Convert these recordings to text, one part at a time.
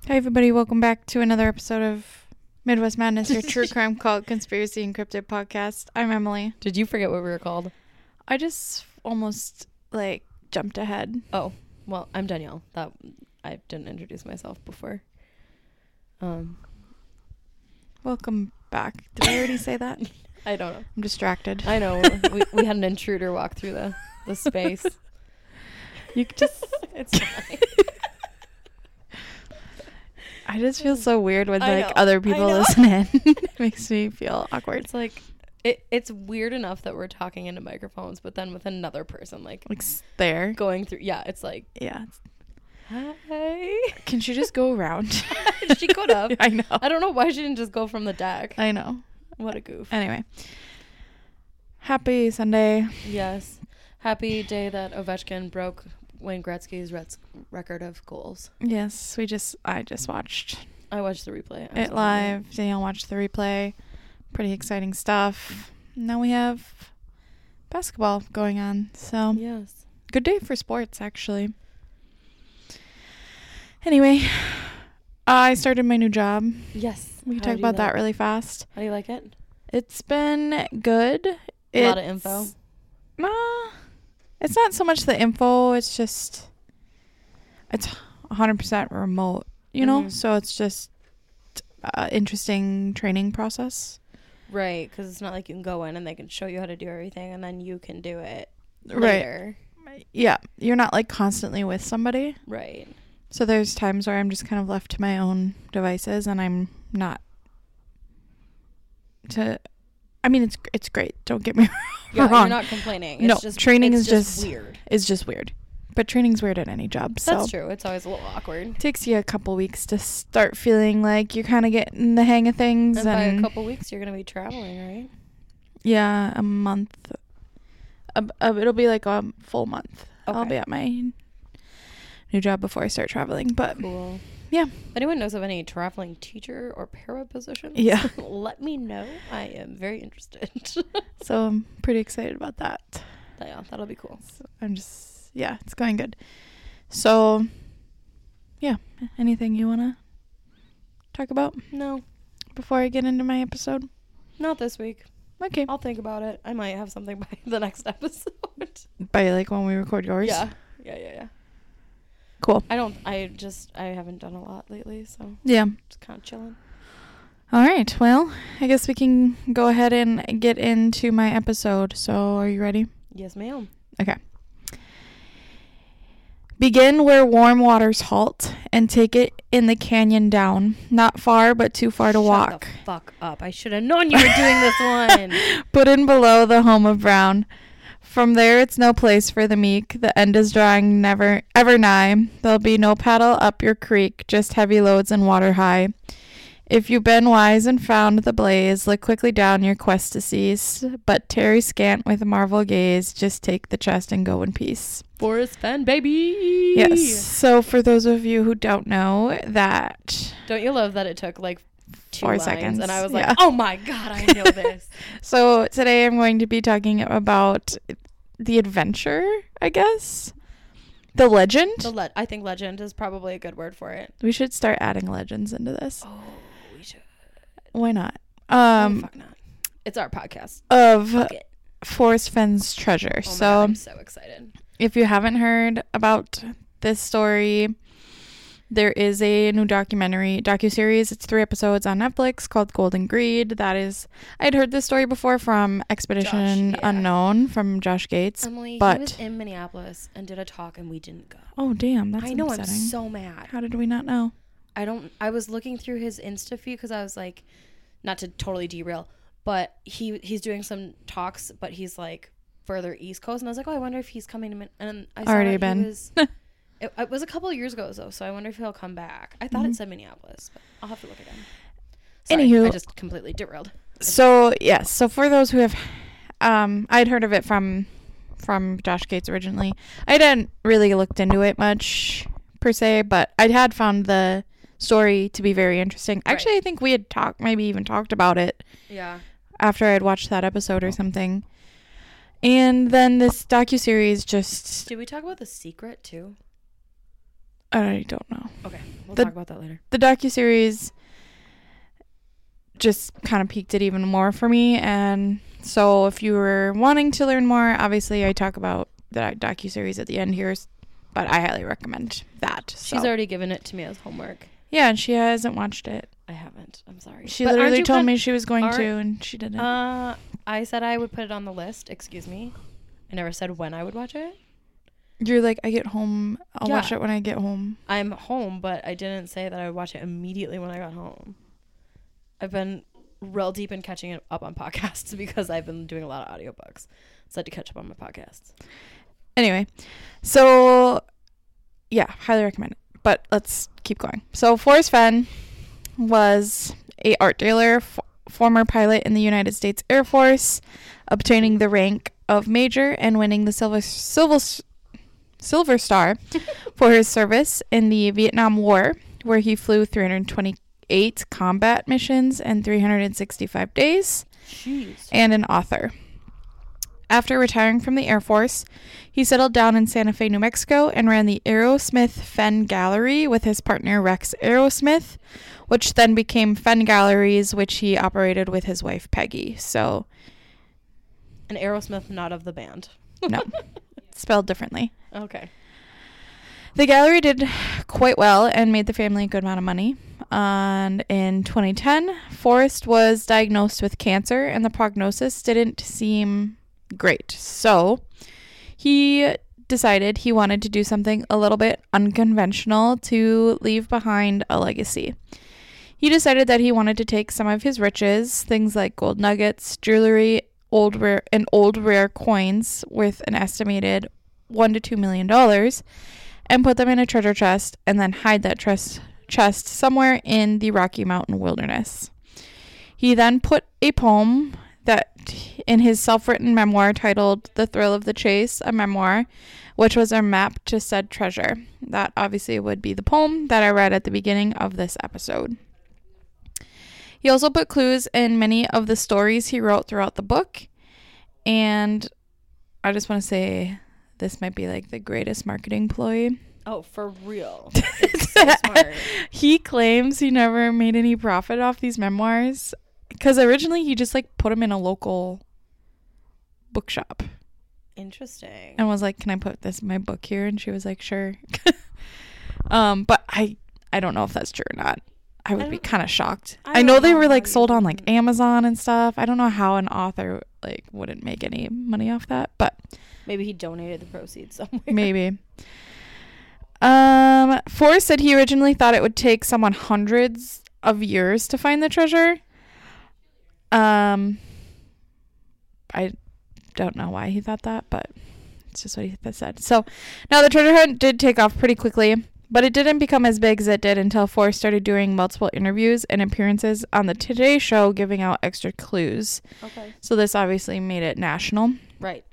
Hi, everybody. Welcome back to another episode of Midwest Madness, your true crime cult conspiracy encrypted podcast. I'm Emily. Did you forget what we were called? I just almost jumped ahead. Oh, well, I'm Danielle. That I didn't introduce myself before. Welcome back. Did I already say that? I don't know. I'm distracted. I know. we had an intruder walk through the space. You could just... It's fine. I just feel so weird when I know. other people listen in. It makes me feel awkward. It's like it's weird enough that we're talking into microphones, but then with another person like there. going through. Yeah, it's like, Yeah. hi. Can she just go around? She could have. I know. I don't know why she didn't just go from the deck. I know. What a goof. Anyway. Happy Sunday. Yes. Happy day that Ovechkin broke Wayne Gretzky's record of goals. Yes, I just watched I watched the replay. it live. Danielle watched the replay. Pretty exciting stuff. Now we have basketball going on. So Yes. good day for sports, actually. Anyway, I started my new job. Yes. We can talk about that really fast. How do you like it? It's been good. A lot of info. It's not so much the info. It's just it's 100% remote, you know? Mhm. So it's just interesting training process. Right, because it's not like you can go in and they can show you how to do everything and then you can do it Right. later. Yeah, you're not constantly with somebody. Right. So there's times where I'm just kind of left to my own devices and I'm not I mean, it's great. Don't get me Yeah, wrong. you're not complaining. It's No, just, training it's is just weird. It's just weird. But training's weird at any job. So That's true. It's always a little awkward. takes you a couple weeks to start feeling like you're kind of getting the hang of things. And by a couple weeks, you're going to be traveling, right? Yeah, a month. It'll be like a full month. Okay. I'll be at my new job before I start traveling. But Cool. yeah. If anyone knows of any traveling teacher or para positions, Yeah. let me know. I am very interested. So I'm pretty excited about that. Yeah, that'll be cool. So it's going good. So, yeah, anything you want to talk about No, before I get into my episode? not this week. Okay. I'll think about it. I might have something by the next episode. By when we record yours? Yeah. Cool. I haven't done a lot lately, so Yeah. just kind of chilling. All right. Well, I guess we can go ahead and get into my episode. So, are you ready? Yes, ma'am. Okay. Begin where warm waters halt and take it in the canyon down. Not far, but too far to walk. Shut the fuck up. I should have known you were doing this one. Put in below the home of Brown. From there, it's no place for the meek. The end is drawing never, ever nigh. There'll be no paddle up your creek, just heavy loads and water high. If you've been wise and found the blaze, look quickly down your quest to cease. But tarry scant with a marvel gaze, just take the chest and go in peace. Forrest Fenn, baby. Yes. So for those of you who don't know that... Don't you love that it took like 2 4 lines, seconds. and I was Yeah. like, oh my God, I know this. So today I'm going to be talking about the adventure, I guess. The legend. I think legend is probably a good word for it. We should start adding legends into this. Oh, we should. Why not? Fuck not. It's our podcast. Of Fuck it. Forrest Fenn's treasure. Oh So my God, I'm so excited. if you haven't heard about this story, there is a new docuseries. It's 3 episodes on Netflix called Golden Greed. That is, I'd heard this story before from Expedition Josh, yeah. Unknown from Josh Gates. Emily, but he was in Minneapolis and did a talk and we didn't go. Oh damn, that's I know, upsetting. I'm so mad. How did we not know? I was looking through his Insta feed because I was like, not to totally derail, but he's doing some talks, but he's like further East Coast, and I was like, oh, I wonder if he's coming to and I saw Already that been. He was, it was a couple of years ago though, so I wonder if he'll come back. I thought it said Minneapolis, but I'll have to look again. Sorry, Anywho, I just completely derailed. So yes, so for those who have, I'd heard of it from Josh Gates originally. I hadn't really looked into it much per se, but I had found the story to be very interesting. Right. Actually, I think we had maybe even talked about it Yeah. after I'd watched that episode or something. And then this docuseries just... Did we talk about The Secret too? I don't know. Okay, we'll The- talk about that later. The docuseries just kind of piqued it even more for me. And so if you were wanting to learn more, obviously I talk about the docuseries at the end here, but I highly recommend that. She's So. already given it to me as homework. Yeah, and she hasn't watched it. I haven't. I'm sorry. She But literally aren't you told con- me she was going to, and she didn't. I said I would put it on the list. Excuse me. I never said when I would watch it. You're like, I get home. I'll Yeah. watch it when I get home. I'm home, but I didn't say that I would watch it immediately when I got home. I've been real deep in catching up on podcasts because I've been doing a lot of audiobooks. So I had to catch up on my podcasts. Anyway, so yeah, highly recommend it. But let's keep going. So Forrest Fenn was a art dealer, former pilot in the United States Air Force, obtaining the rank of major and winning the Silver Star for his service in the Vietnam War, where he flew 328 combat missions in 365 days, Jeez. and an author. After retiring from the Air Force, he settled down in Santa Fe, New Mexico, and ran the Aerosmith Fenn Gallery with his partner Rex Aerosmith, which then became Fenn Galleries, which he operated with his wife Peggy. So, An Aerosmith, not of the band. no, spelled differently. Okay. The gallery did quite well and made the family a good amount of money. And in 2010, Forrest was diagnosed with cancer, and the prognosis didn't seem great. So he decided he wanted to do something a little bit unconventional to leave behind a legacy. He decided that he wanted to take some of his riches, things like gold nuggets, jewelry, old rare coins worth an estimated $1 to $2 million, and put them in a treasure chest and then hide that chest somewhere in the Rocky Mountain wilderness. He then put a poem that in his self-written memoir titled The Thrill of the Chase, a memoir, which was a map to said treasure. That obviously would be the poem that I read at the beginning of this episode. He also put clues in many of the stories he wrote throughout the book, and I just want to say this might be like the greatest marketing ploy. Oh, for real. It's so smart. He claims he never made any profit off these memoirs because originally he just like put them in a local bookshop Interesting. and was like, "Can I put this in my book here?" And she was like, "Sure." But I don't know if that's true or not. I would be kind of shocked. I know they were like sold on like Amazon and stuff. I don't know how an author like wouldn't make any money off that, but maybe he donated the proceeds somewhere. maybe. Forrest said he originally thought it would take someone hundreds of years to find the treasure. I don't know why he thought that, but it's just what he said. So now the treasure hunt did take off pretty quickly, but it didn't become as big as it did until Forrest started doing multiple interviews and appearances on the Today Show, giving out extra clues. Okay. So this obviously made it national. Right.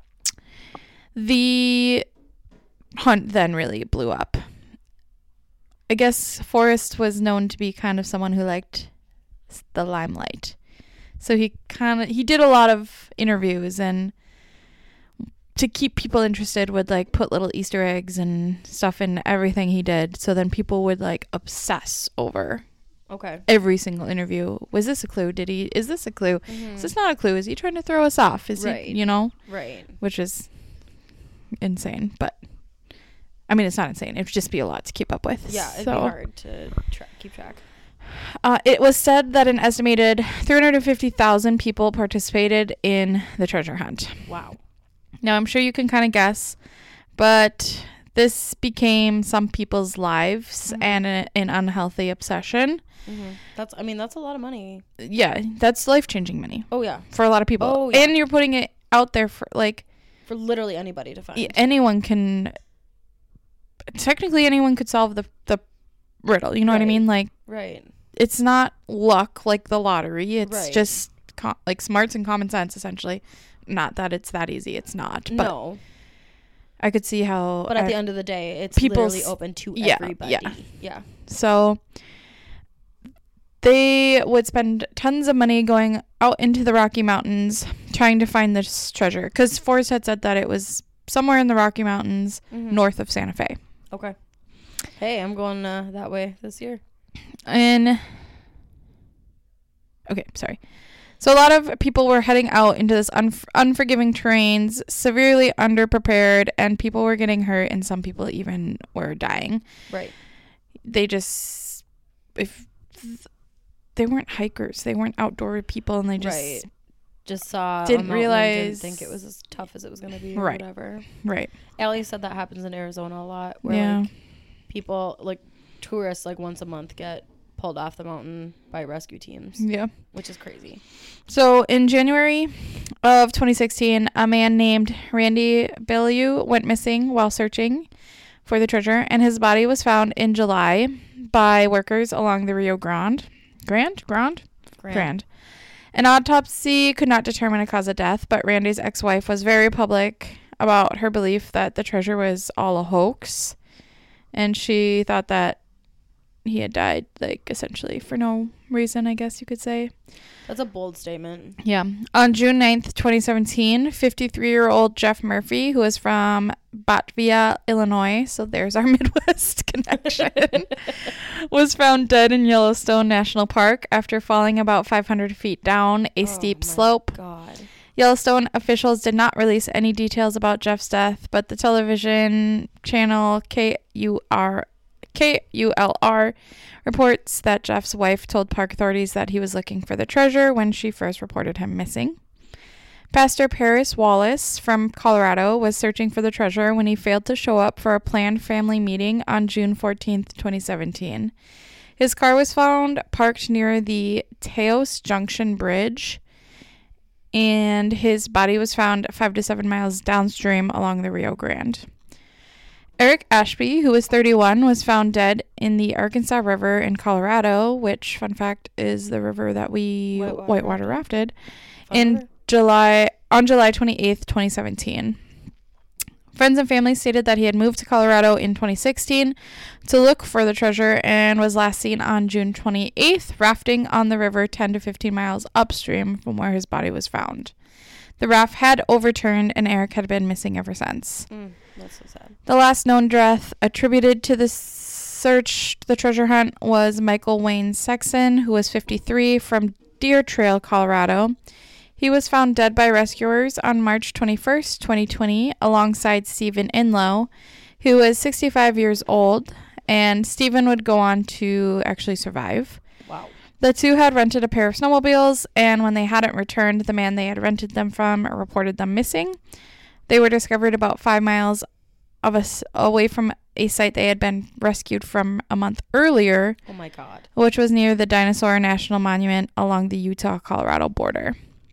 The hunt then really blew up. I guess Forrest was known to be kind of someone who liked the limelight. So he did a lot of interviews, and to keep people interested would like put little Easter eggs and stuff in everything he did. So then people would like obsess over Okay. every single interview. Was this a clue? Is this a clue? Is this not a clue? Is he trying to throw us off? Is Right. he, Right. which is insane, but I mean, it's not insane. It would just be a lot to keep up with. Yeah, it'd be hard to keep track. It was said that an estimated 350,000 people participated in the treasure hunt. Wow. Now, I'm sure you can kind of guess, but this became some people's lives and an unhealthy obsession. Mm-hmm. That's a lot of money. Yeah, that's life-changing money Oh, yeah. for a lot of people. Oh, yeah. And you're putting it out there for, like, For literally anybody to find. anyone can... Technically, anyone could solve the riddle. You know what I Right. mean? Like, Right. it's not luck like the lottery. It's Right. just like smarts and common sense, essentially. Not that it's that easy. It's not. But No. I could see how. But at the end of the day, it's people's- literally open to yeah, everybody. yeah. Yeah. So they would spend tons of money going out into the Rocky Mountains trying to find this treasure. Because Forrest had said that it was somewhere in the Rocky Mountains Mm-hmm. north of Santa Fe. Okay. Hey, I'm going that way this year. Okay, sorry. So a lot of people were heading out into this unforgiving terrains, severely underprepared, and people were getting hurt, and some people even were dying. Right. They weren't hikers, they weren't outdoor people, and they just saw didn't realize, didn't think it was as tough as it was going to be, or right, whatever. Right. Allie said that happens in Arizona a lot, where like people, like tourists, like once a month get pulled off the mountain by rescue teams. Yeah. Which is crazy. So in January of 2016, a man named Randy Bellew went missing while searching for the treasure, and his body was found in July by workers along the Rio Grande. Grande. An autopsy could not determine a cause of death, but Randy's ex-wife was very public about her belief that the treasure was all a hoax, and she thought that he had died, like, essentially for no reason, I guess you could say. That's a bold statement. Yeah. On June 9th, 2017, 53-year-old Jeff Murphy, who is from Batavia, Illinois, so there's our Midwest connection, was found dead in Yellowstone National Park after falling about 500 feet down a steep slope. God. Yellowstone officials did not release any details about Jeff's death, but the television channel KULR reports that Jeff's wife told park authorities that he was looking for the treasure when she first reported him missing. Pastor Paris Wallace from Colorado was searching for the treasure when he failed to show up for a planned family meeting on June 14th, 2017. His car was found parked near the Taos Junction Bridge, and his body was found 5 to 7 miles downstream along the Rio Grande. Eric Ashby, who was 31, was found dead in the Arkansas River in Colorado, which, fun fact, is the river that we whitewater rafted, on July 28th, 2017. Friends and family stated that he had moved to Colorado in 2016 to look for the treasure and was last seen on June 28th rafting on the river 10 to 15 miles upstream from where his body was found. The raft had overturned and Eric had been missing ever since. That's so sad. The last known death attributed to the treasure hunt was Michael Wayne Sexton, who was 53, from Deer Trail, Colorado. He was found dead by rescuers on March 21st, 2020, alongside Stephen Inlow, who was 65 years old, and Stephen would go on to actually survive. Wow. The two had rented a pair of snowmobiles, and when they hadn't returned, the man they had rented them from reported them missing. They were discovered about 5 miles away from a site they had been rescued from a month earlier. Oh my God. Which was near the Dinosaur National Monument along the Utah-Colorado border.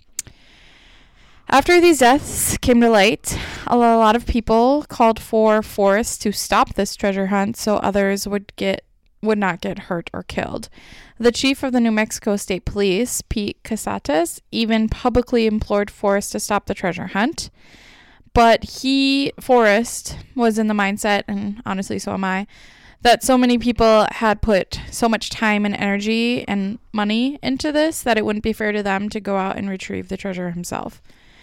After these deaths came to light, a lot of people called for forests to stop this treasure hunt so others would not get hurt or killed. The chief of the New Mexico State Police, Pete Casatas, even publicly implored Forrest to stop the treasure hunt. But Forrest, was in the mindset, and honestly so am I, that so many people had put so much time and energy and money into this that it wouldn't be fair to them to go out and retrieve the treasure himself.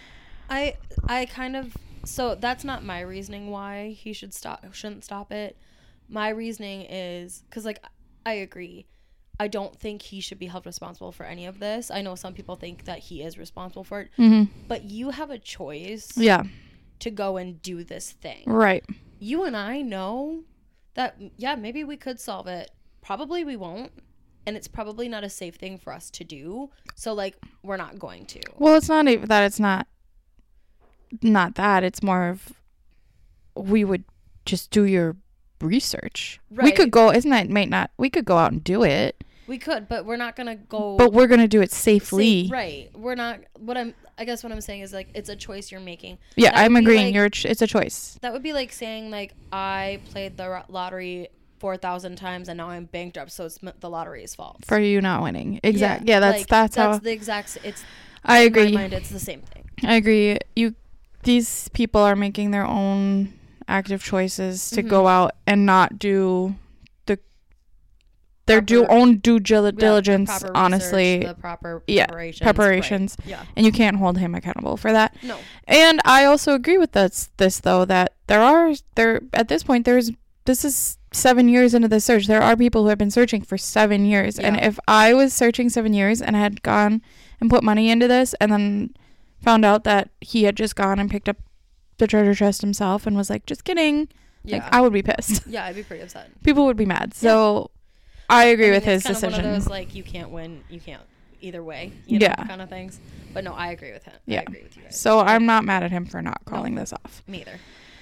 So that's not my reasoning why he shouldn't stop it. My reasoning is because, like, I agree. I don't think he should be held responsible for any of this. I know some people think that he is responsible for it, but you have a choice to go and do this thing. Right. You and I know that, yeah, maybe we could solve it. Probably we won't. And it's probably not a safe thing for us to do. So, like, we're not going to. Well, it's not even that. It's not that. It's more of we would just do your research. Right. We could go, we could go out and do it. We could, but we're not going to go. But we're going to do it safely. Right. We're not, I guess what I'm saying is, like, it's a choice you're making. Yeah, I'm agreeing. It's a choice. That would be like saying, like, I played the lottery 4,000 times and now I'm bankrupt, so it's the lottery's fault. For you not winning. Exactly. Yeah, that's how. The exact, I agree. In my mind, it's the same thing. I agree. These people are making their own active choices to go out and not do their own due diligence, proper honestly. Research, the proper preparations. Right. Yeah. And you can't hold him accountable for that. No. And I also agree with this though, that at this point, this is 7 years into the search. There are people who have been searching for 7 years. Yeah. And if I was searching 7 years and I had gone and put money into this and then found out that he had just gone and picked up the treasure chest himself and was like, just kidding. Yeah. Like, I would be pissed. Yeah, I'd be pretty upset. People would be mad. So I agree with his it's kind decision. of one of those, like, you can't win, you can't either way, you know, Yeah. kind of things. But no, I agree with him. Yeah. I agree with you guys. So I'm not mad at him for not calling this off. Me either.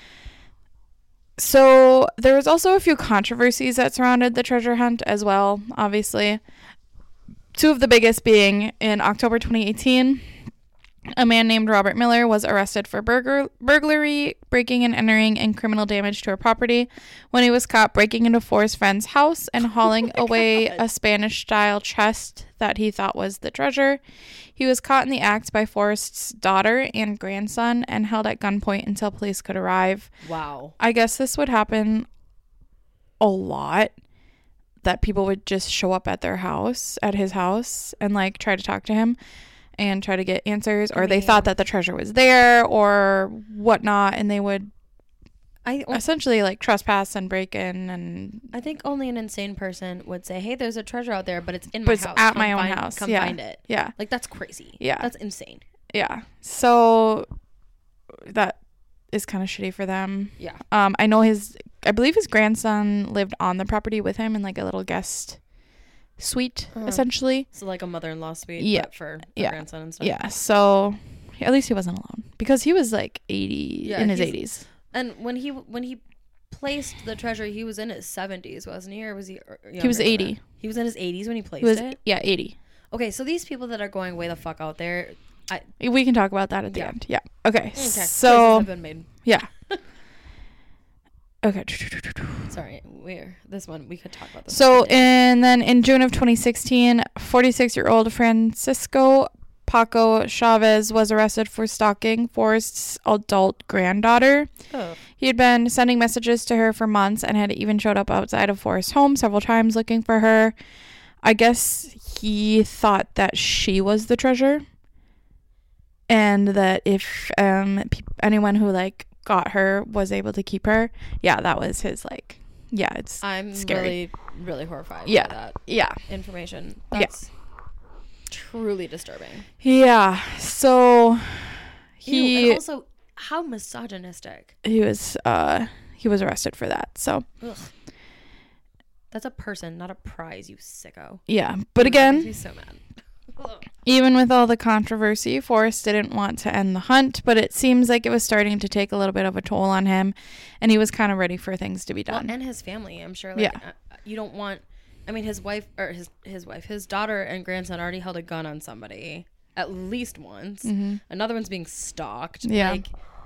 So there was also a few controversies that surrounded the treasure hunt as well, obviously. Two of the biggest being in October 2018, a man named Robert Miller was arrested for burglary, breaking and entering, and criminal damage to a property when he was caught breaking into Forrest's friend's house and hauling away a Spanish-style chest that he thought was the treasure. He was caught in the act by Forrest's daughter and grandson and held at gunpoint until police could arrive. Wow. I guess this would happen a lot, that people would just show up at his house, and like try to talk to him and try to get answers, or they thought that the treasure was there or whatnot, and they would essentially like trespass and break in. And I think only an insane person would say, hey, there's a treasure out there, but it's in my house. At my own house. Come find it. Yeah. Like, that's crazy. Yeah. That's insane. Yeah. So that is kind of shitty for them. Yeah. I believe his grandson lived on the property with him in like a little guest suite, essentially. So like a mother-in-law suite, Yeah. but for the grandson and stuff. Yeah. So at least he wasn't alone, because he was like 80, in his 80s. And when he placed the treasure, he was in his 70s, wasn't he? Or was he He was 80. He was in his 80s when he placed it? Yeah, 80. Okay, so these people that are going way the fuck out there, We can talk about that at the end. Yeah. Okay. Choices So have been made. yeah. Okay. Sorry, this one we could talk about this. So and then in June of 2016, 46-year-old Francisco Paco Chavez was arrested for stalking Forrest's adult granddaughter. Oh. He had been sending messages to her for months and had even showed up outside of Forrest's home several times looking for her. I guess he thought that she was the treasure, and that if anyone who like got her was able to keep her. Yeah, that was his like. Yeah, it's I'm scary. really, really horrified Yeah. by that Yeah. information. That's truly disturbing. Yeah. So And also, how misogynistic. he was arrested for that. So Ugh. That's a person, not a prize, you sicko. yeah, but That makes again, me so mad. even with all the controversy, Forrest didn't want to end the hunt, but it seems like it was starting to take a little bit of a toll on him, and he was kind of ready for things to be done. Well, and his family, I'm sure. Like, you don't want. I mean, his his daughter and grandson already held a gun on somebody at least once. Mm-hmm. Another one's being stalked. Yeah. Like,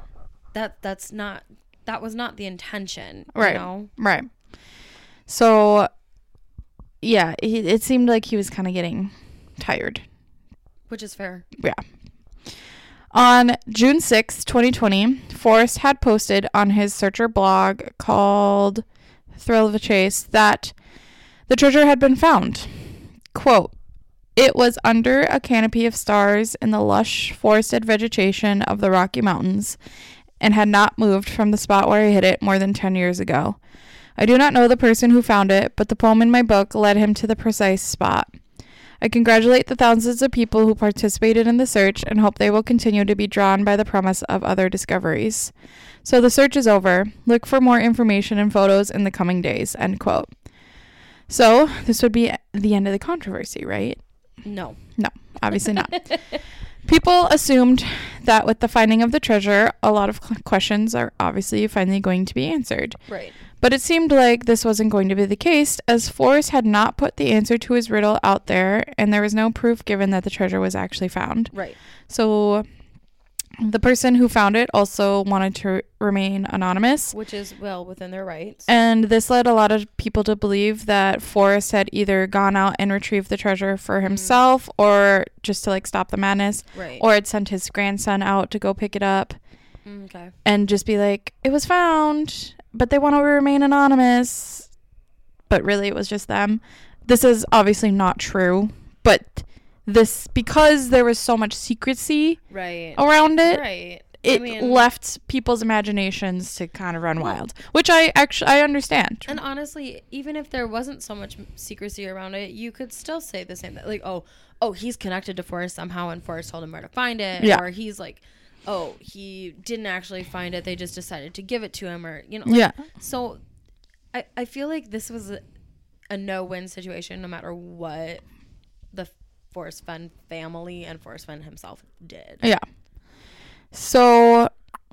that was not the intention. Right. You know? Right. So, yeah, it seemed like he was kind of getting tired. Which is fair. Yeah. On June 6, 2020, Forrest had posted on his Searcher blog called Thrill of the Chase that the treasure had been found. Quote, "It was under a canopy of stars in the lush forested vegetation of the Rocky Mountains and had not moved from the spot where I hid it more than 10 years ago. I do not know the person who found it, but the poem in my book led him to the precise spot. I congratulate the thousands of people who participated in the search and hope they will continue to be drawn by the promise of other discoveries. So the search is over. Look for more information and photos in the coming days." End quote. So this would be the end of the controversy, right? No, Obviously not. People assumed that with the finding of the treasure, a lot of questions are obviously finally going to be answered. right. But it seemed like this wasn't going to be the case, as Forrest had not put the answer to his riddle out there, and there was no proof given that the treasure was actually found. Right. So the person who found it also wanted to remain anonymous. Which is well within their rights. And this led a lot of people to believe that Forrest had either gone out and retrieved the treasure for himself or just to like stop the madness, Right. or had sent his grandson out to go pick it up Okay. and just be like, it was found, but they want to remain anonymous. But really it was just them. This is obviously not true, but this, because there was so much secrecy Right. around it, Right. left people's imaginations to kind of run wild, which I understand. And honestly, even if there wasn't so much secrecy around it, you could still say the same thing. Like, oh, he's connected to Forrest somehow, and Forrest told him where to find it. Yeah. Or he's like, oh, he didn't actually find it. They just decided to give it to him, or, Yeah. So I feel like this was a no-win situation, no matter what the Forrest Fenn family and Forrest Fenn himself did. Yeah. So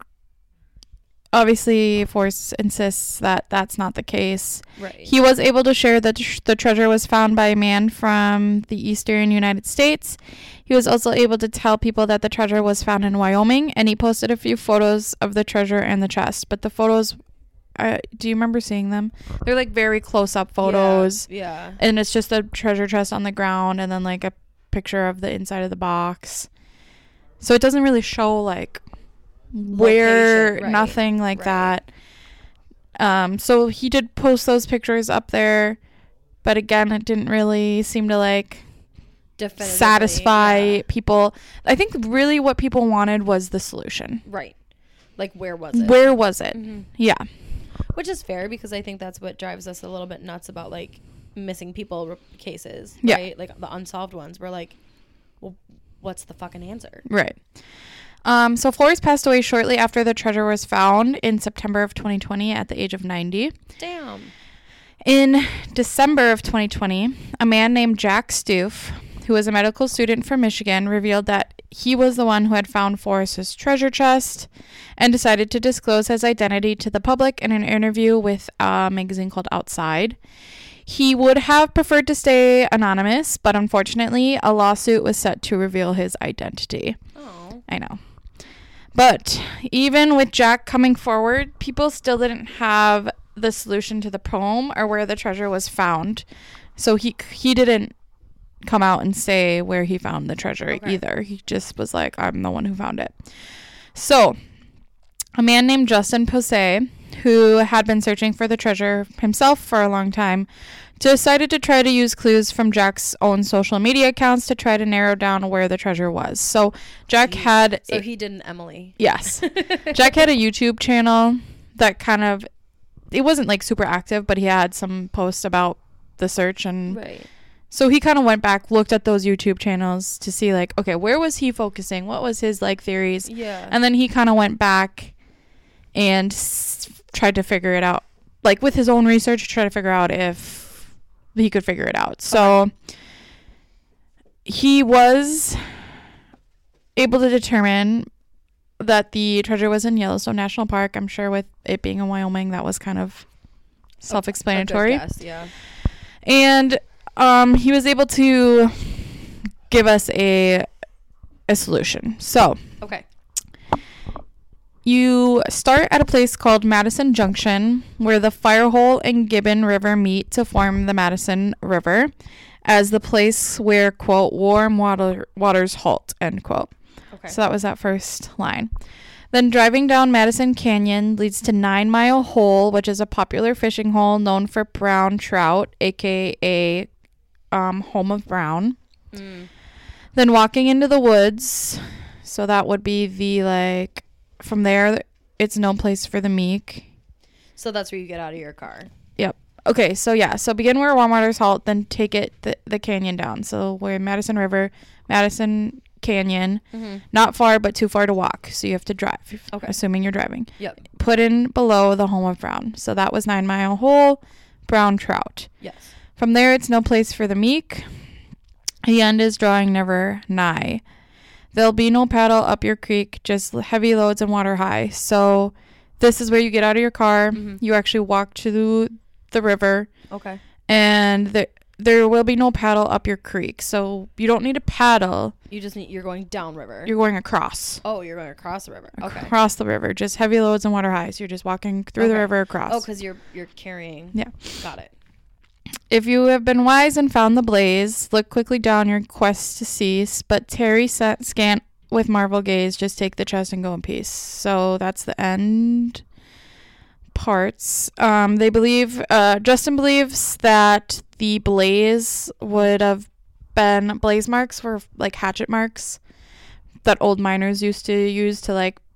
obviously Forrest insists that that's not the case. Right. He was able to share that the treasure was found by a man from the eastern United States. He was also able to tell people that the treasure was found in Wyoming, and he posted a few photos of the treasure and the chest. But the photos, do you remember seeing them? They're like very close-up photos. Yeah. And it's just a treasure chest on the ground and then like a picture of the inside of the box. So it doesn't really show like where, Location, right. nothing like that. So he did post those pictures up there, but again, it didn't really seem to like satisfy people. I think really what people wanted was the solution. Right. Like, where was it? Where was it? Mm-hmm. Yeah. Which is fair, because I think that's what drives us a little bit nuts about like missing people cases. Yeah. Right? Like the unsolved ones. We're like, well, what's the fucking answer? Right. So Forrest passed away shortly after the treasure was found in September of 2020 at the age of 90. Damn. In December of 2020, a man named Jack Stoof, who was a medical student from Michigan, revealed that he was the one who had found Forrest's treasure chest and decided to disclose his identity to the public in an interview with a magazine called Outside. He would have preferred to stay anonymous, but unfortunately, a lawsuit was set to reveal his identity. Oh. I know. But even with Jack coming forward, people still didn't have the solution to the poem or where the treasure was found. So he didn't come out and say where he found the treasure either. He just was like, I'm the one who found it. So a man named Justin Posey, who had been searching for the treasure himself for a long time, decided to try to use clues from Jack's own social media accounts to try to narrow down where the treasure was. So Jack had... So he did an Emily. Yes. Jack had a YouTube channel that kind of... It wasn't like super active, but he had some posts about the search. And right. So he kind of went back, looked at those YouTube channels to see like, okay, where was he focusing? What was his like theories? Yeah. And then he kind of went back and tried to figure it out, like with his own research, try to figure out if he could figure it out. So he was able to determine that the treasure was in Yellowstone National Park. I'm sure with it being in Wyoming, that was kind of self-explanatory. A good guess, yeah. And he was able to give us a solution. So okay. You start at a place called Madison Junction, where the Firehole and Gibbon River meet to form the Madison River, as the place where, quote, warm waters halt, end quote. Okay. So that was that first line. Then driving down Madison Canyon leads to 9 Mile Hole, which is a popular fishing hole known for brown trout, a.k.a. Home of Brown. Mm. Then walking into the woods, so that would be the, like... From there, it's no place for the meek. So that's where you get out of your car. Yep. Okay, so yeah. So begin where warm waters halt, then take it the canyon down. So we're in Madison River, Madison Canyon. Mm-hmm. Not far, but too far to walk. So you have to drive, assuming you're driving. Yep. Put in below the Home of Brown. So that was 9 Mile Hole, brown trout. Yes. From there, it's no place for the meek. The end is drawing never nigh. There'll be no paddle up your creek, just heavy loads and water high. So this is where you get out of your car. Mm-hmm. You actually walk to the river. Okay. And there will be no paddle up your creek. So you don't need a paddle. You're going downriver. You're going across. Oh, you're going across the river. Okay. Across the river. Just heavy loads and water high. So you're just walking through the river across. Oh, because you're carrying. Yeah. Got it. If you have been wise and found the blaze, look quickly down your quest to cease, but tarry scant with marvel gaze, just take the chest and go in peace. So that's the end parts. They believe, Justin believes that the blaze would have been, blaze marks were like hatchet marks that old miners used to use to like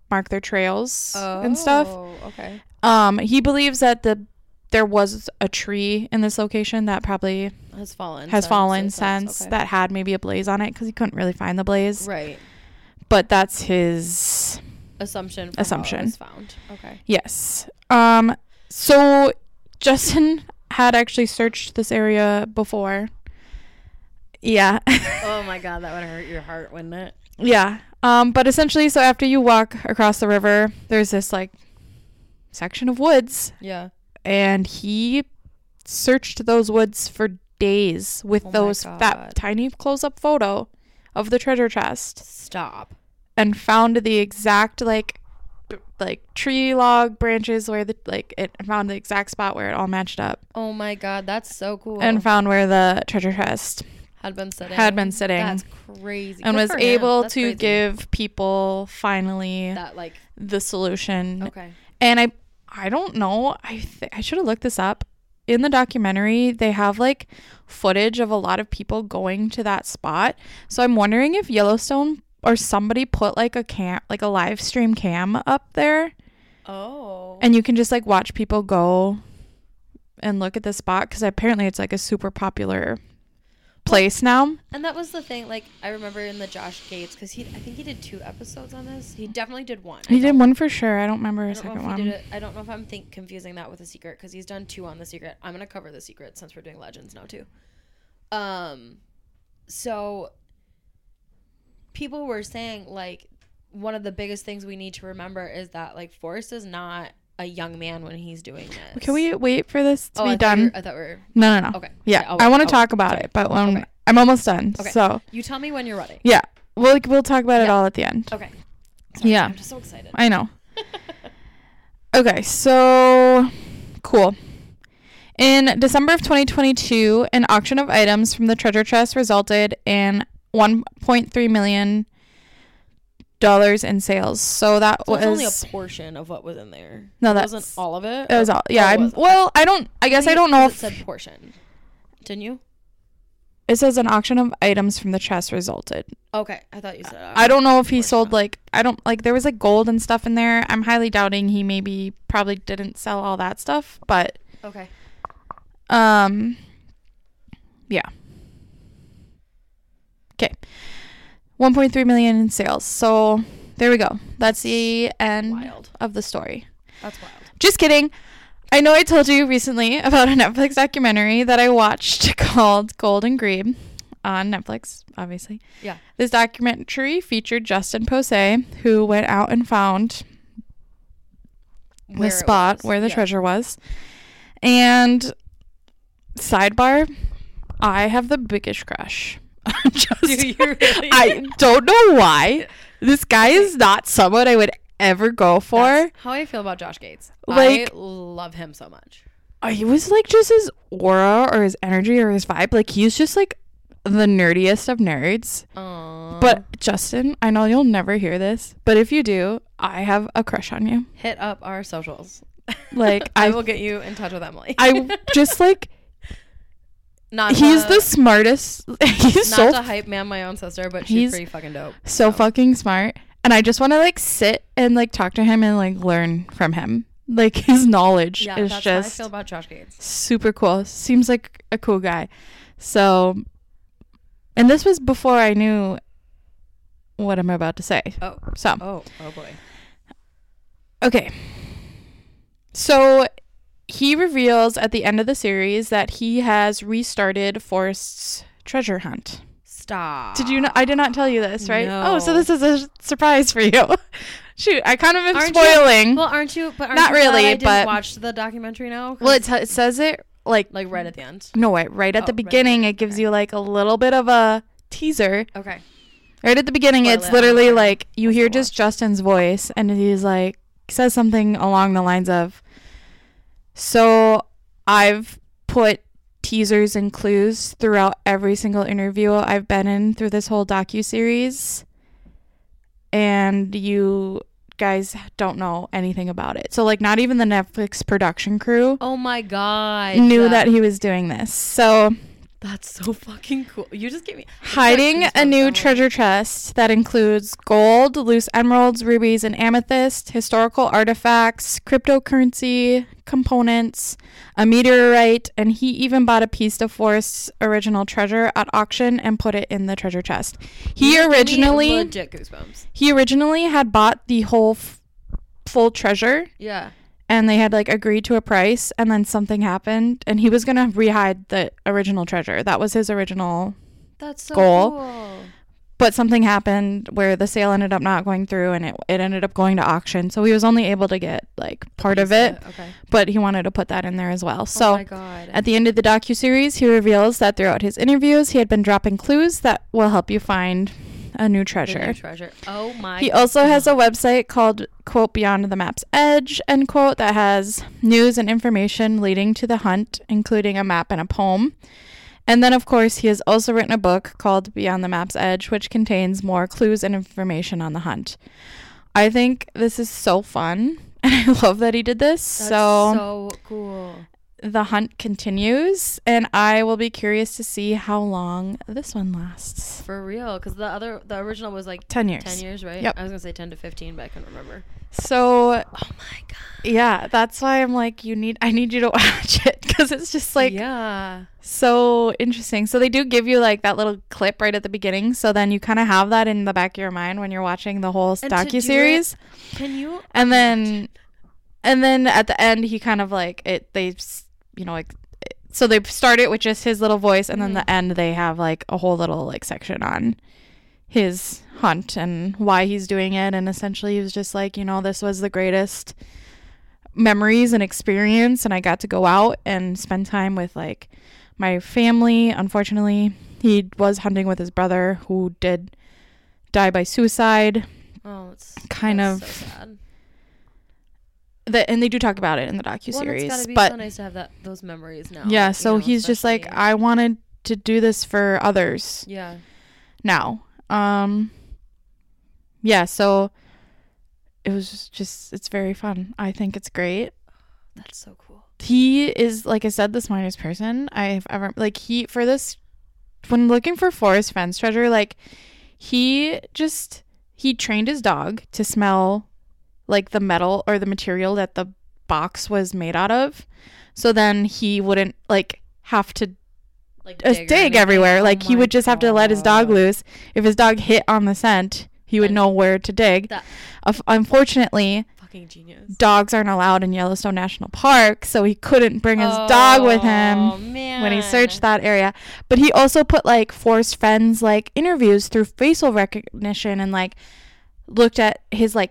mark their trails and stuff. Okay. He believes that there was a tree in this location that probably has fallen since okay. that had maybe a blaze on it, because he couldn't really find the blaze. Right. But that's his assumption. How it was found. Okay. Yes. So Justin had actually searched this area before. Yeah. Oh my God, that would hurt your heart, wouldn't it? Yeah. But essentially, so after you walk across the river, there's this like section of woods. Yeah. And he searched those woods for days with that tiny close-up photo of the treasure chest. Stop. And found the exact like tree log branches where it found the exact spot where it all matched up. Oh my God, that's so cool. And found where the treasure chest had been sitting. That's crazy. And was able to give people finally that the solution. Okay. And I don't know. I should have looked this up. In the documentary, they have like footage of a lot of people going to that spot. So I'm wondering if Yellowstone or somebody put like a live stream cam up there. Oh. And you can just like watch people go and look at the spot, because apparently it's like a super popular place now. And that was the thing, like I remember in the Josh Gates, because I think he did 2 episodes on this. He definitely did 1. He did 1 for sure. I don't remember a second one. I don't know if I'm confusing that with The Secret, because he's done 2 on The Secret. I'm gonna cover The Secret since we're doing Legends now too. So people were saying like one of the biggest things we need to remember is that like Forrest is not a young man when he's doing this. Can we wait for this to be done? I thought we were... No. Okay. Yeah, I want to talk about it, but when I'm almost done. Okay. So you tell me when you're ready. Yeah, we'll talk about it all at the end. Okay. Sorry, yeah. I'm just so excited. I know. Okay, so cool. In December of 2022, an auction of items from the treasure chest resulted in $1.3 million in sales. So that was only a portion of what was in there. No, that wasn't all of it. It was all. Yeah. I don't know if it said portion. Didn't you? It says an auction of items from the chest resulted. Okay, I thought you said. I don't know if he sold there was like gold and stuff in there. I'm highly doubting he probably didn't sell all that stuff, but okay. Yeah. Okay. 1.3 million in sales. So there we go. That's the end of the story. That's wild. Just kidding. I know I told you recently about a Netflix documentary that I watched called Gold and Green on Netflix, obviously. Yeah. This documentary featured Justin Posey, who went out and found the spot where the treasure was. And sidebar, I have the biggest crush. Do you really? I don't know why. This guy is not someone I would ever go for. That's how I feel about Josh Gates. Like, I love him so much. He was like just his aura or his energy or his vibe. Like he's just like the nerdiest of nerds. Aww. But Justin, I know you'll never hear this, but if you do, I have a crush on you. Hit up our socials. Like I will get you in touch with Emily. I just like he's the smartest. He's not to hype man my own sister, but she's pretty fucking dope. So fucking smart. And I just want to like sit and like talk to him and like learn from him. Like his knowledge is that's just how I feel about Josh Gates. Super cool. Seems like a cool guy. So, and this was before I knew what I'm about to say. Oh boy. Okay. So he reveals at the end of the series that he has restarted Forrest's treasure hunt. Stop. Did you know? I did not tell you this, right? No. Oh, so this is a surprise for you. Shoot, I kind of am spoiling. Aren't you? But not really. I but didn't watch the documentary now. Well, it says it like right at the end. No, right at the beginning. It gives you like a little bit of a teaser. Okay. Right at the beginning, it's literally like you hear just Justin's voice, and he's like says something along the lines of, "So I've put teasers and clues throughout every single interview I've been in through this whole docuseries, and you guys don't know anything about it." So like not even the Netflix production crew oh my god knew that he was doing this. So That's so fucking cool. You just gave me Hiding a new treasure chest that includes gold, loose emeralds, rubies, and amethyst, historical artifacts, cryptocurrency components, a meteorite, and he even bought a piece of Forrest's original treasure at auction and put it in the treasure chest. He originally legit goosebumps. He originally had bought the whole full treasure. Yeah. And they had like agreed to a price, and then something happened, and he was gonna rehide the original treasure. That was his original goal. Cool. But something happened where the sale ended up not going through, and it ended up going to auction. So he was only able to get like part of it. Okay. But he wanted to put that in there as well. So oh my God. At the end of the docuseries, he reveals that throughout his interviews, he had been dropping clues that will help you find a new treasure. Oh my. He also has a website called, quote, Beyond the Map's Edge, end quote, that has news and information leading to the hunt, including a map and a poem. And then, of course, he has also written a book called Beyond the Map's Edge, which contains more clues and information on the hunt. I think this is so fun, and I love that he did this. That's so cool. The hunt continues, and I will be curious to see how long this one lasts. For real, because the original was like 10 years. 10 years, right? Yep. I was gonna say 10 to 15, but I couldn't remember. So, oh my God. Yeah, that's why I'm like, I need you to watch it, because it's just like, yeah, so interesting. So they do give you like that little clip right at the beginning, so then you kind of have that in the back of your mind when you're watching the whole docuseries. Can you? And then at the end, he kind of like like, so they start it with just his little voice, and then the end they have like a whole little like section on his hunt and why he's doing it. And essentially he was just like, this was the greatest memories and experience, and I got to go out and spend time with like my family. Unfortunately, he was hunting with his brother, who did die by suicide. Oh, it's so sad. And they do talk about it in the docuseries. It's gotta be but so nice to have those memories now. Yeah, so he's just like, I wanted to do this for others. Yeah. Now. Yeah, so it was just, it's very fun. I think it's great. That's so cool. He is, like I said, the smartest person I've ever, like, when looking for forest fence treasure, like, he trained his dog to smell like the metal or the material that the box was made out of, so then he wouldn't like have to like dig everywhere. Like, he would just have to let his dog loose. If his dog hit on the scent, he would know where to dig. Unfortunately, fucking genius, dogs aren't allowed in Yellowstone National Park, so he couldn't bring his dog with him when he searched that area. But he also put like forest fens like interviews through facial recognition, and like looked at his like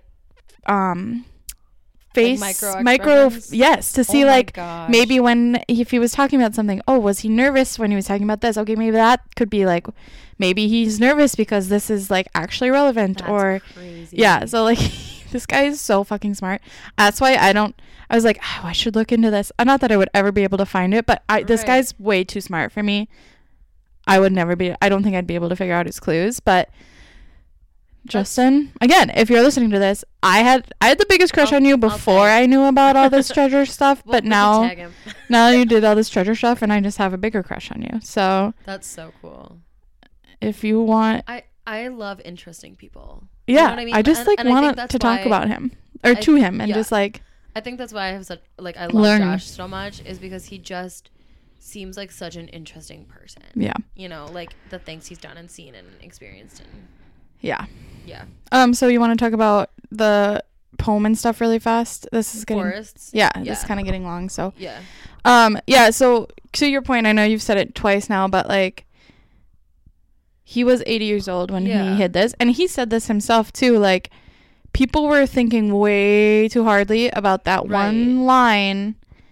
face micro yes, to see maybe if he was talking about something, was he nervous when he was talking about this? Okay, maybe that could be like, maybe he's nervous because this is like actually relevant. That's crazy. Yeah, so like this guy is so fucking smart. That's why I was like, I should look into this. Not that I would ever be able to find it, but this guy's way too smart for me. I don't think I'd be able to figure out his clues. But Justin, again, if you're listening to this, I had the biggest crush on you before I knew about all this treasure stuff, but now you did all this treasure stuff, and I just have a bigger crush on you. So that's so cool. If you want, I love interesting people. Yeah, you know what I mean? I just want to talk about him to him, and just like, I think that's why I have such like, I love Josh so much, is because he just seems like such an interesting person. Yeah, like the things he's done and seen and experienced and. Yeah. So you want to talk about the poem and stuff really fast? This is getting forests. Yeah, this is kind of getting long. So yeah. So to your point, I know you've said it twice now, but like, he was 80 years old when he hid this, and he said this himself too. Like, people were thinking way too hardly about that one line.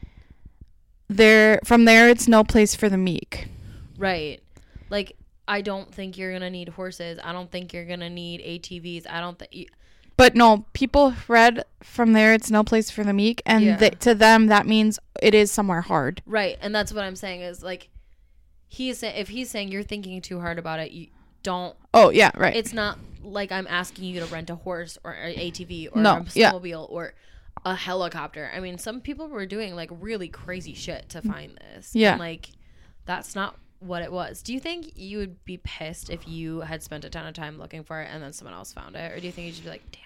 From there, it's no place for the meek. Right. Like, I don't think you're gonna need horses. I don't think you're gonna need ATVs. I don't think. But no, people read from there, it's no place for the meek, and to them that means it is somewhere hard. Right, and that's what I'm saying is like, if he's saying you're thinking too hard about it, you don't. Oh yeah, right. It's not like I'm asking you to rent a horse or an ATV or a snowmobile or a helicopter. I mean, some people were doing like really crazy shit to find this. Yeah, and, like, that's not what it was. Do you think you would be pissed if you had spent a ton of time looking for it and then someone else found it? Or do you think you'd just be like, damn?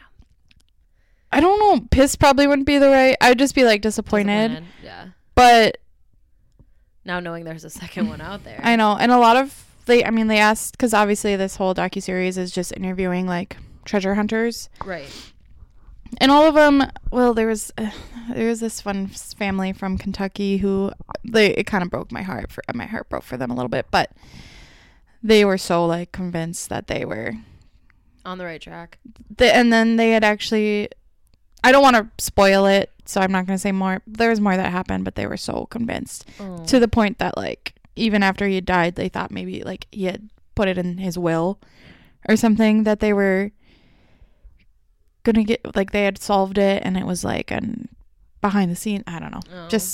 I don't know. Pissed probably wouldn't be the right. I'd just be like disappointed. Yeah. But now knowing there's a second one out there. I know. And a lot of they asked, because obviously this whole docuseries is just interviewing like treasure hunters. Right. And all of them, well, there was this one family from Kentucky who it kind of broke my heart. My heart broke for them a little bit, but they were so like convinced that they were on the right track. And then they had actually, I don't want to spoil it, so I'm not going to say more. There was more that happened, but they were so convinced to the point that like even after he had died, they thought maybe like he had put it in his will or something, that they were gonna get, like they had solved it and it was like an behind the scene, I don't know. Just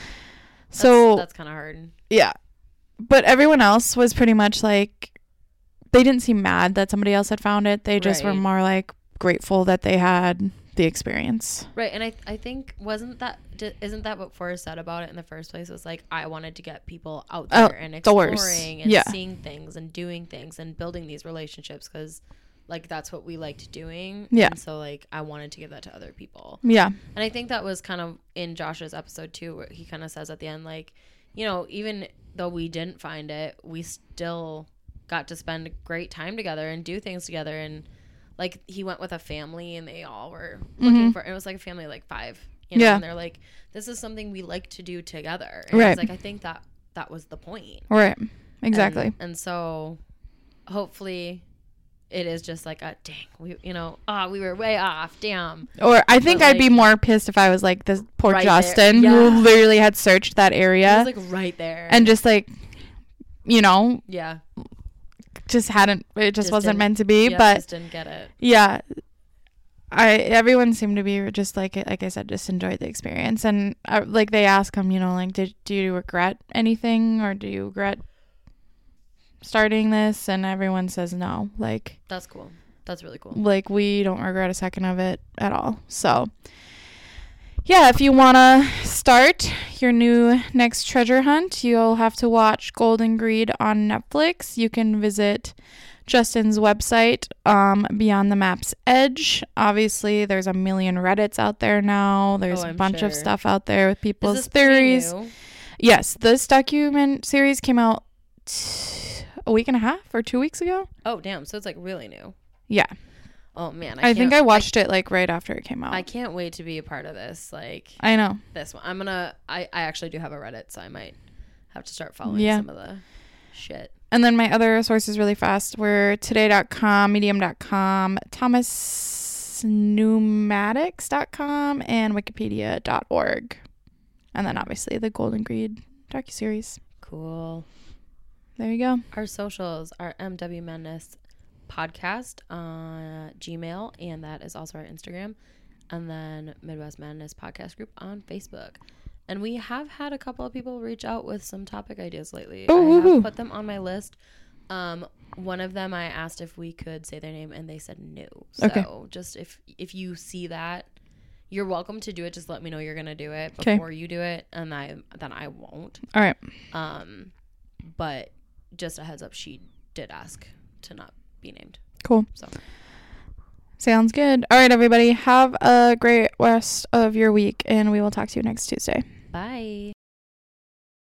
so that's kind of hard. Yeah, but everyone else was pretty much like, they didn't seem mad that somebody else had found it. They just were more like grateful that they had the experience. Right. And I think isn't that what Forrest said about it in the first place? It was like, I wanted to get people out there and exploring and seeing things and doing things and building these relationships, because like that's what we liked doing. Yeah. And so like I wanted to give that to other people. Yeah. And I think that was kind of in Josh's episode too, where he kind of says at the end, like, you know, even though we didn't find it, we still got to spend great time together and do things together. And like he went with a family and they all were looking for, it was like a family of like 5, you know, and they're like, this is something we like to do together. And I was like, I think that was the point. Right. Exactly. And so hopefully it is just like a dang, we were way off, damn. Or I think I'd be more pissed if I was like this poor Justin who literally had searched that area. He was like right there. And just like, you know. Yeah. It just wasn't meant to be. But just didn't get it. Yeah. Everyone seemed to be just like I said, just enjoyed the experience. And like they ask him, you know, like, do you regret anything, or do you regret starting this? And everyone says no. Like, that's cool. That's really cool. Like, we don't regret a second of it at all. So yeah, if you want to start your new next treasure hunt, you'll have to watch Golden Greed on Netflix. You can visit Justin's website, Beyond the Map's Edge. Obviously, there's a million Reddits out there now. There's a bunch of stuff out there with people's theories. Yes, this document series came out a week and a half or 2 weeks ago. Oh, damn. So it's like really new. Yeah. Oh, man. I think I watched it like right after it came out. I can't wait to be a part of this. Like, I know. This one. I actually do have a Reddit, so I might have to start following some of the shit. And then my other sources really fast were today.com, medium.com, thomasnumatics.com, and wikipedia.org. And then obviously the Golden Greed docuseries. Cool. There you go. Our socials are MW Madness Podcast on Gmail, and that is also our Instagram. And then Midwest Madness Podcast Group on Facebook. And we have had a couple of people reach out with some topic ideas lately. I have put them on my list. One of them I asked if we could say their name, and they said no. So just if you see that, you're welcome to do it. Just let me know you're gonna do it before you do it, and then I won't. All right. But just a heads up, she did ask to not be named. Cool. So sounds good. All right, everybody. Have a great rest of your week, and we will talk to you next Tuesday. Bye.